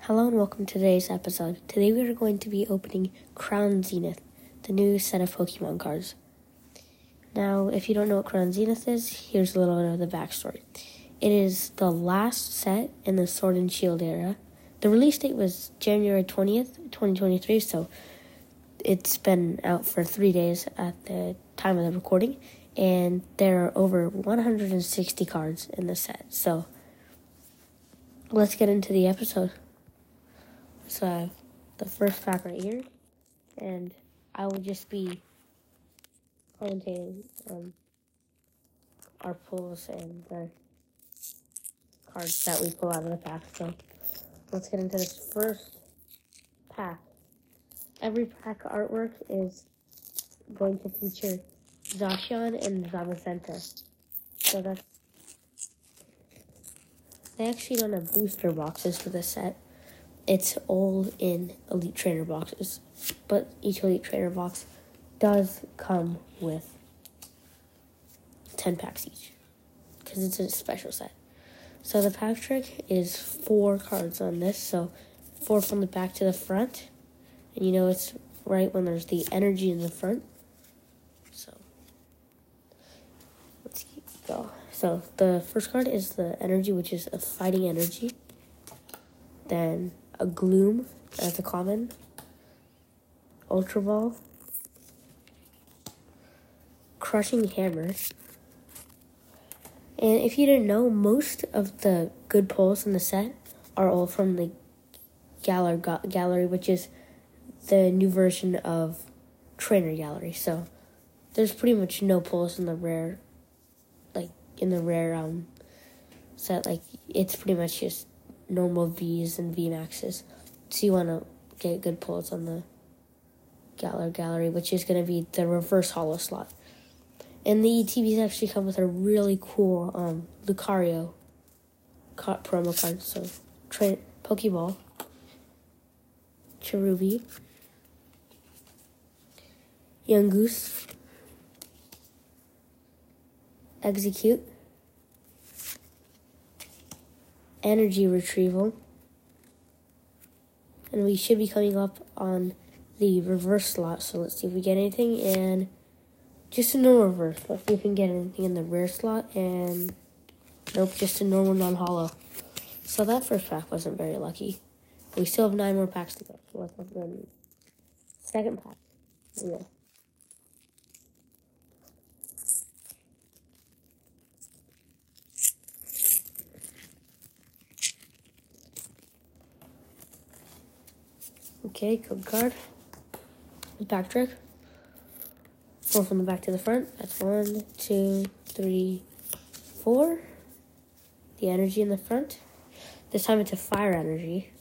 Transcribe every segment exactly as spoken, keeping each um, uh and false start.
Hello and welcome to today's episode. Today we are going to be opening Crown Zenith, the new set of Pokemon cards. Now, if you don't know what Crown Zenith is, here's a little bit of the backstory. It is the last set in the Sword and Shield era. The release date was January twentieth, twenty twenty-three, so it's been out for three days at the time of the recording, and there are over one hundred sixty cards in the set. So, let's get into the episode. So I have the first pack right here, and I will just be commentating on our pulls and the cards that we pull out of the pack. So let's get into this first pack. Every pack artwork is going to feature Zacian and Zamazenta. So that's... They actually don't have booster boxes for this set. It's all in Elite Trainer boxes, but each Elite Trainer box does come with ten packs each, because it's a special set. So the pack trick is four cards on this, so four from the back to the front, and you know it's right when there's the energy in the front. So let's keep going. So the first card is the energy, which is a fighting energy. Then a Gloom as a common, Ultra Ball, Crushing Hammer. And if you didn't know, most of the good pulls in the set are all from the Galar Gallery, which is the new version of Trainer Gallery. So there's pretty much no pulls in the rare, like in the rare um set. Like it's pretty much just normal V's and V Maxes. So you want to get good pulls on the Galar Gallery, which is going to be the reverse holo slot. And the E T Bs actually come with a really cool um, Lucario ca- promo card. So, tra- Pokeball, Cherubi, Yungoos, Execute, Energy Retrieval, and we should be coming up on the reverse slot, so let's see if we get anything, and just a normal reverse. Let's see if we can get anything in the rare slot, and nope, just a normal non-holo. So that first pack wasn't very lucky. We still have nine more packs to go, so let's open the second pack. Yeah. Okay, code card. Pack trick. Four from the back to the front. That's one, two, three, four. The energy in the front. This time it's a fire energy.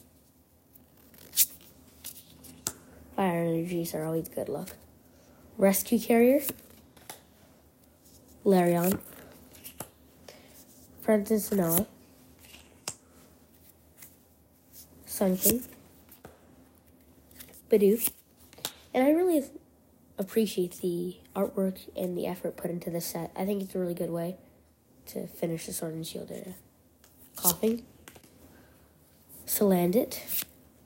Fire energies are always good luck. Rescue Carrier. Larion. Friends and Sonala. Sunking. Bidoof. And I really appreciate the artwork and the effort put into this set. I think it's a really good way to finish the Sword and Shield era. Coughing. Salandit.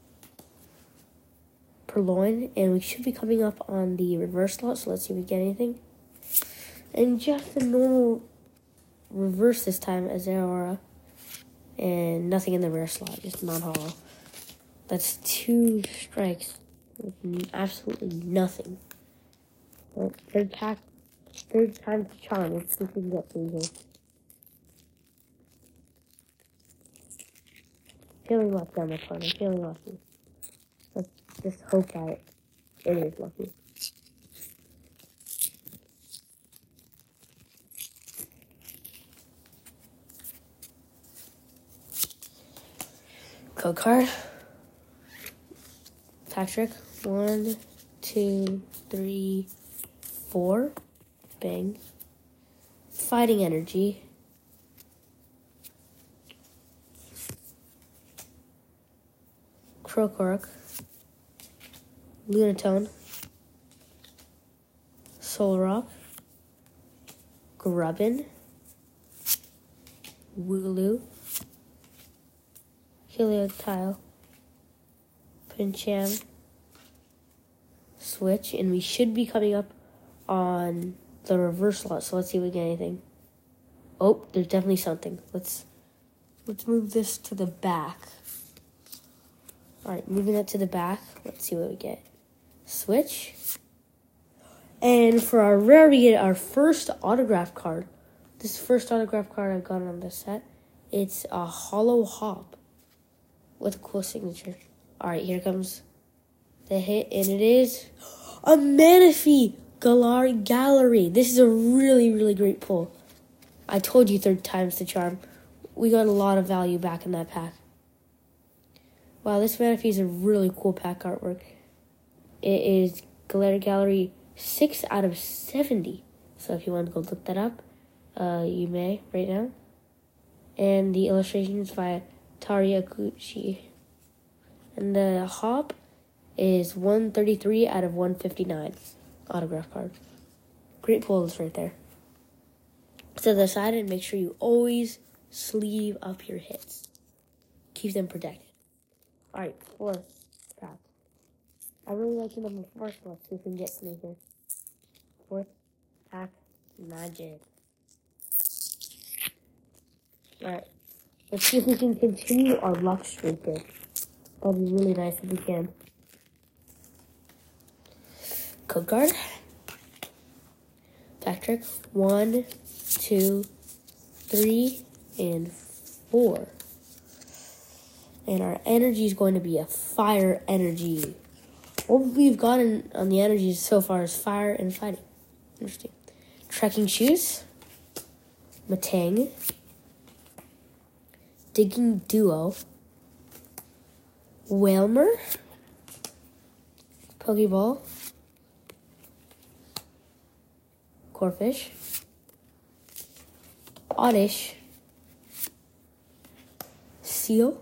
Purloin. And we should be coming up on the reverse slot, so let's see if we get anything. And just a normal reverse this time as Aurora. And nothing in the rare slot, just non-holo. That's two strikes with absolutely nothing. Well, third pack, third time to charm. Let's see if we can get through here. Feeling lucky on my part. I'm feeling lucky. Let's just hope that it is lucky. Code card. Pack trick. One, two, three, four. Bang. Fighting energy. Krokorok. Lunatone. Solrock. Grubbin. Wooloo. Heliotile. Pincham, switch, and we should be coming up on the reverse slot. So let's see if we get anything. Oh, there's definitely something. Let's let's move this to the back. All right, moving that to the back. Let's see what we get. Switch. And for our rare, we get our first autograph card. This first autograph card I've gotten on this set. It's a hollow hop with a cool signature. All right, here comes the hit, and it is a Manaphy Galar Gallery. This is a really, really great pull. I told you third time's the charm. We got a lot of value back in that pack. Wow, this Manaphy is a really cool pack artwork. It is Galar Gallery six out of seventy. So if you want to go look that up, uh, you may right now. And the illustrations by Tariakuchi. And the hop is one thirty-three out of one fifty-nine. Autograph card. Great pulls right there. To the side, and make sure you always sleeve up your hits. Keep them protected. Alright, fourth pack. I really like the number four, so let's see if we can get something here. Fourth pack magic. Alright, let's see if we can continue our luck streak here. That'd be really nice if we can. Code card. Pack trick. One, two, three, and four. And our energy is going to be a fire energy. What we've gotten on the energies so far is fire and fighting. Interesting. Trekking shoes. Matang. Digging duo. Whalmer. Pokeball. Corphish. Oddish. Seal.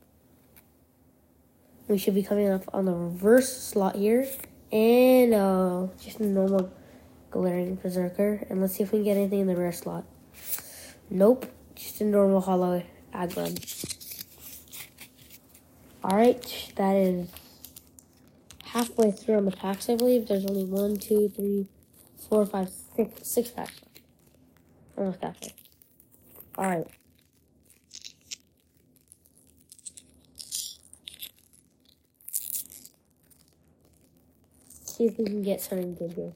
We should be coming up on the reverse slot here. And uh, just a normal Galarian Berserker. And let's see if we can get anything in the rare slot. Nope. Just a normal hollow Aggron. Alright, that is halfway through on the packs, I believe. There's only one, two, three, four, five, six, six packs. Almost halfway. Alright. See if we can get something good here.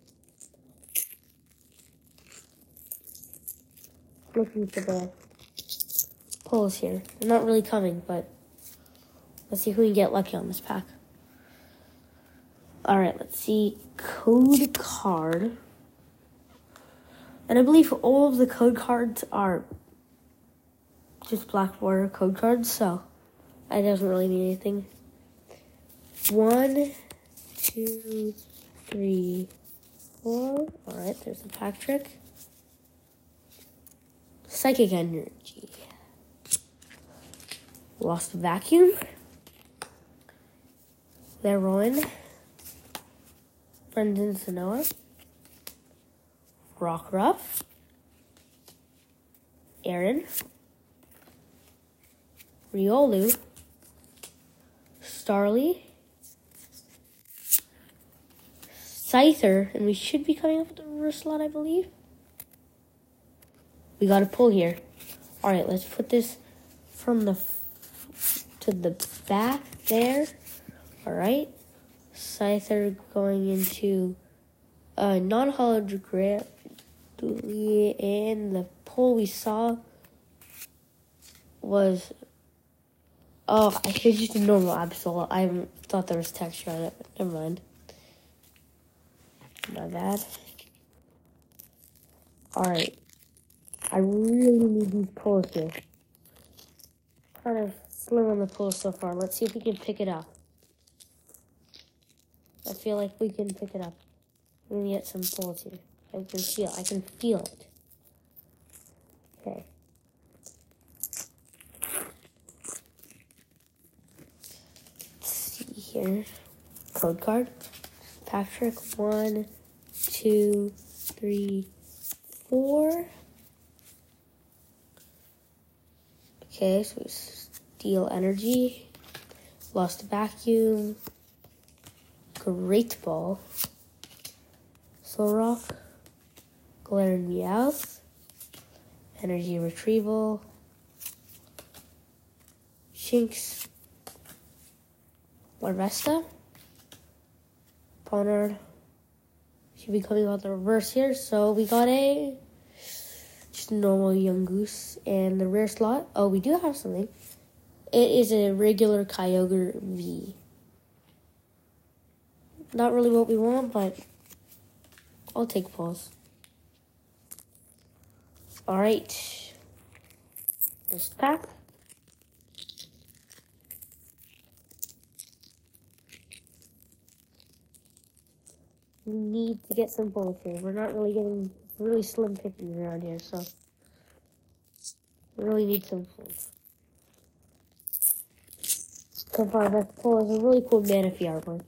Looking for the pulls here. They're not really coming, but let's see if we can get lucky on this pack. Alright, let's see. Code card. And I believe all of the code cards are just black border code cards, so that doesn't really mean anything. One, two, three, four. Alright, there's the pack trick. Psychic energy. Lost vacuum. Leroy. Brendan Sanoa. Rockruff. Aaron. Riolu. Starly. Scyther, and we should be coming up with the reverse slot, I believe. We got a pull here. All right, let's put this from the f to the back there. All right, Scyther going into uh, non-hologram, and the pull we saw was oh, I think just a normal Absol. I thought there was texture on it, but never mind. My bad. Alright. I really need these pulls here. Kind of slim on the pulls so far. Let's see if we can pick it up. I feel like we can pick it up. We're gonna get some pulls here. I can feel I can feel it. Okay. Let's see here. Code card. Patrick, one, two, three, four. Okay, so we steal energy. Lost vacuum. Great Ball, Solrock, Galarian Meowth, Energy Retrieval, Shinx, Larvesta, Pawniard. Should be coming out the reverse here. So we got a just normal Yungoos, and the rare slot. Oh, we do have something. It is a regular Kyogre V. Not really what we want, but I'll take pulls. Alright. This pack. We need to get some pulls here. We're not really getting really slim pickings around here, so we really need some pulls. So far, that pull is a really cool Manaphy artwork.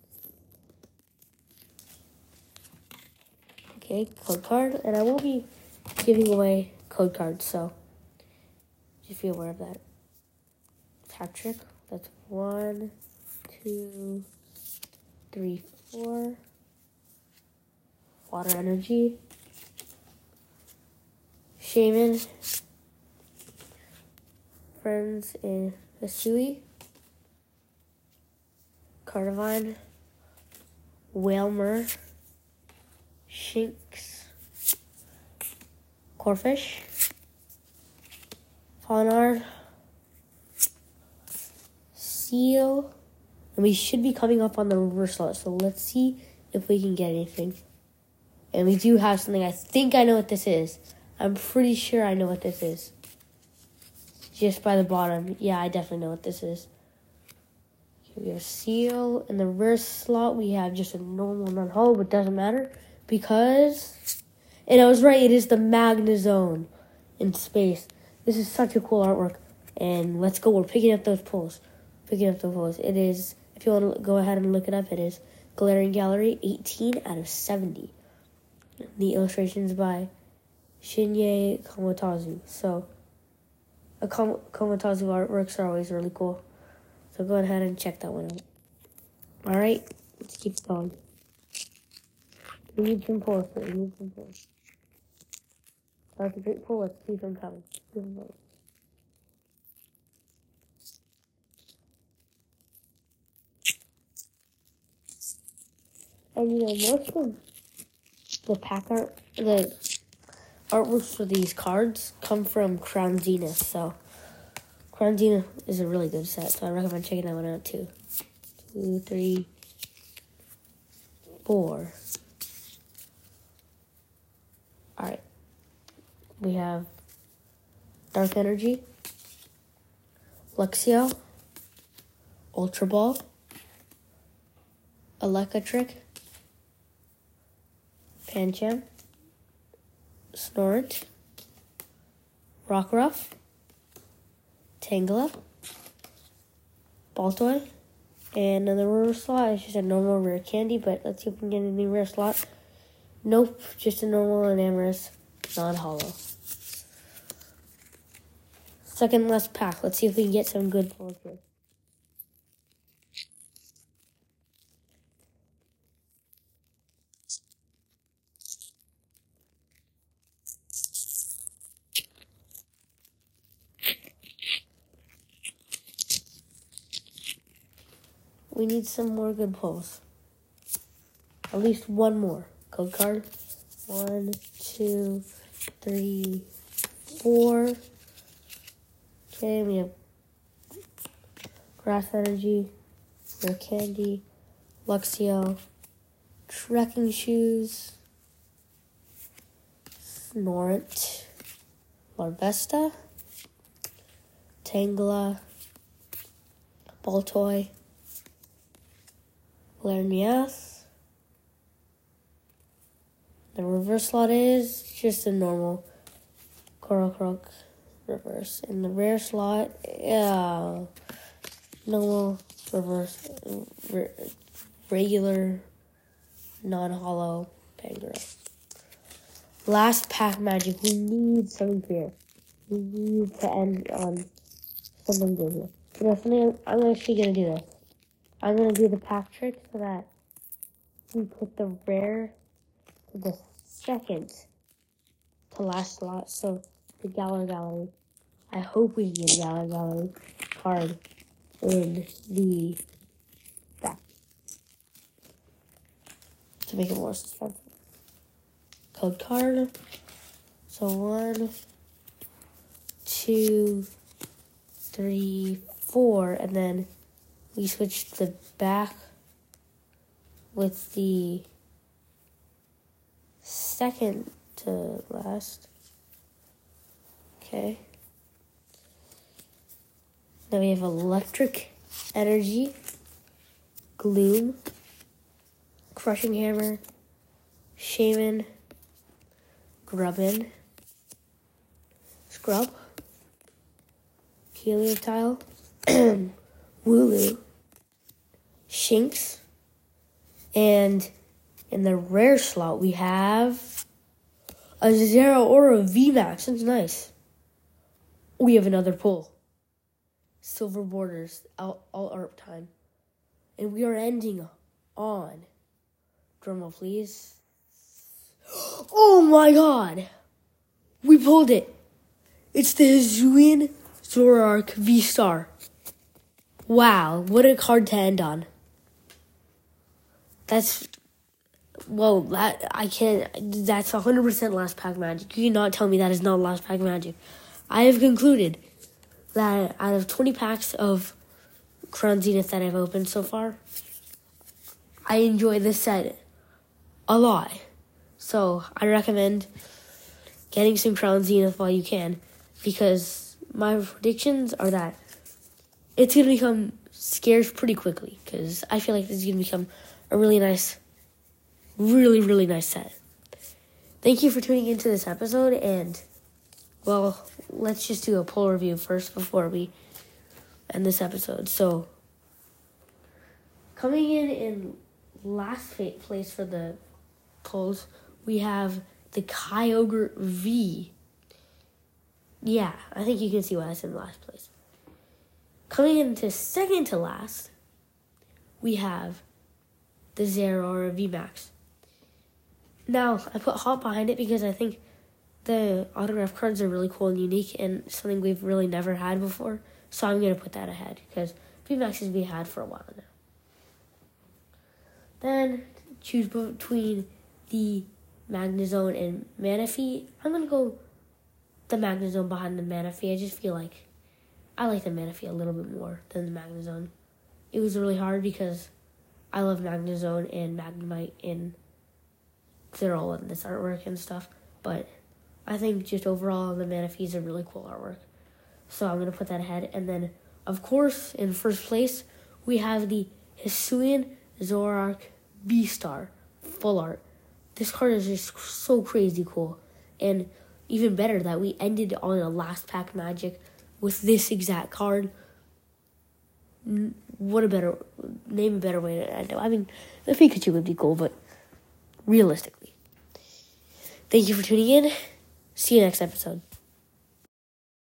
Okay, code card, and I will be giving away code cards, so just be aware of that. Patrick, that's one, two, three, four. Water Energy, Shaman, Friends in Hisui, Carnivine, Wailmer, Shinx, Corphish, Pawniard, Seal, and we should be coming up on the reverse slot, so let's see if we can get anything. And we do have something. I think I know what this is. I'm pretty sure I know what this is. Just by the bottom. Yeah, I definitely know what this is. Here we have Seal. In the reverse slot, we have just a normal non-hollow, but doesn't matter. Because... And I was right, it is the Magnezone in space. This is such a cool artwork. And let's go. We're picking up those pulls. Picking up the pulls. It is, if you want to go ahead and look it up, it is Galarian Gallery, eighteen out of seventy. The illustrations by Shinya Komotazu. So, a Kom- Komotazu artworks are always really cool. So go ahead and check that one out. Alright, let's keep going. We need some pulls. We need some pulls. That's a great pull. Let's keep them coming. Keep them coming. And you know, most of the pack art, the artworks for these cards come from Crown Zenith, so Crown Zenith is a really good set, so I recommend checking that one out too. Two, three, four. Alright. We have Dark Energy, Luxio, Ultra Ball, Electric, Pancham, Snorunt, Rockruff, Tangela, Baltoy, and another rare slot. It's just a normal rare candy, but let's see if we can get a new rare slot. Nope, just a normal and Amorous, non-hollow. Second last pack. Let's see if we can get some good pulls here. We need some more good pulls. At least one more. Code card. One, two, three, four. Okay, we have Grass Energy, Rare Candy, Luxio, Trekking Shoes, Snorunt, Larvesta, Tangela, Baltoy, Galarian Meowth. The reverse slot is just a normal Korokroak reverse. And the rare slot, yeah, normal reverse, re- regular, non-hollow Pangoro. Last pack magic. We need something here. We need to end on something good here. You know, something, I'm actually going to do this. I'm going to do the pack trick so that we put the rare to the second to last slot. So the Galar Gallery. I hope we get a Galar Gallery card in the back to make it more suspenseful. Code card. So one, two, three, four, and then we switch the back with the second to last. Okay. Then we have Electric Energy, Gloom, Crushing Hammer, Shaman, Grubbin, Scrub, Helioptile, Wooloo, Shinx, and in the rare slot we have a Zeraora V MAX. That's nice. We have another pull. Silver Borders, all, all art time. And we are ending on, drumroll please. Oh my god! We pulled it! It's the Hisuian Zoroark V-Star. Wow, what a card to end on. That's, whoa, that, I can't, that's one hundred percent last pack magic. You cannot tell me that is not last pack magic. I have concluded that out of twenty packs of Crown Zenith that I've opened so far, I enjoy this set a lot. So I recommend getting some Crown Zenith while you can, because my predictions are that it's going to become scarce pretty quickly, because I feel like this is going to become a really nice, really, really nice set. Thank you for tuning into this episode, and, well, let's just do a pull review first before we end this episode. So, coming in in last place for the pulls, we have the Kyogre V. Yeah, I think you can see why it's in last place. Coming into second to last, we have the Zeraora V MAX. Now, I put Hot behind it because I think the autograph cards are really cool and unique and something we've really never had before. So I'm going to put that ahead because V MAXes we had for a while now. Then, choose between the Magnezone and Manaphy. I'm going to go the Magnezone behind the Manaphy. I just feel like I like the Manaphy a little bit more than the Magnezone. It was really hard because I love Magnezone and Magnemite, and they're all in this artwork and stuff. But I think just overall the Manaphy is a really cool artwork. So I'm going to put that ahead. And then, of course, in first place, we have the Hisuian Zoroark V-Star full art. This card is just so crazy cool. And even better that we ended on a last pack magic with this exact card. What a better, name a better way to end it. I mean, the Pikachu would be cool, but realistically. Thank you for tuning in. See you next episode.